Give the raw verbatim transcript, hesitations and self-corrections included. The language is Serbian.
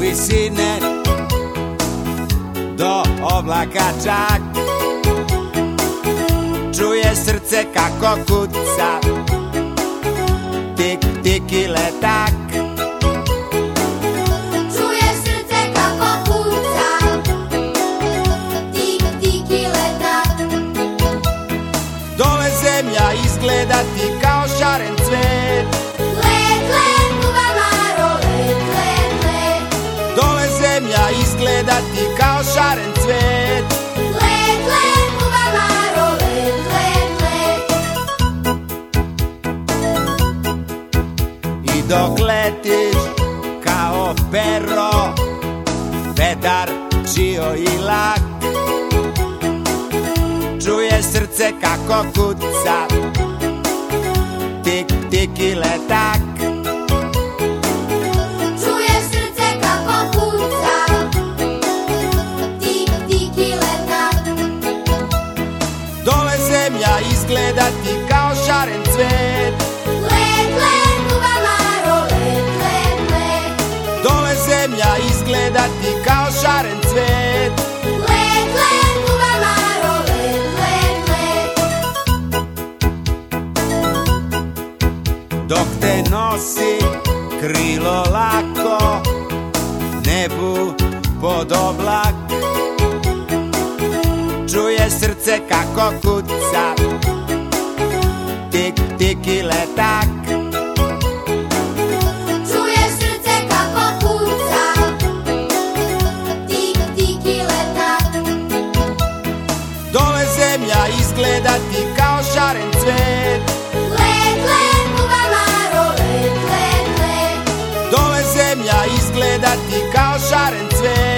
visine do oblaka čak. Čuje srce kako kuca, tik, tik i letak. Čuje srce kako kuca, tik, tik i letak. Dole zemlja izgleda ti kao šaren cvet. Let, let, bubamaro, let, let, let. Dole zemlja izgleda ti kao šaren cvet. Let, let, bubamaro, let, let, let. I dok letiš kao pero, vedar, čio i lak, čuje srce kako kuca, tik, tik i letak. Čuje srce kako kuca, tik, tik i letak. Dole zemlja izgleda ti kao šaren cvet. Let, let, bubamaro, let, let, let. Dole zemlja izgleda ti kao šaren cvet. Let, let, bubamaro, let, let, let. Dok te nosi krilo lako nebu pod oblak, čuje srce kako kuca, tik, tik i letak. Čuje srce kako kuca, tik, tik i letak. Dole zemlja izgleda ti kao šaren cvet. Let, let, bubamaro, let, let, let. Dole zemlja izgleda ti kao šaren cvet.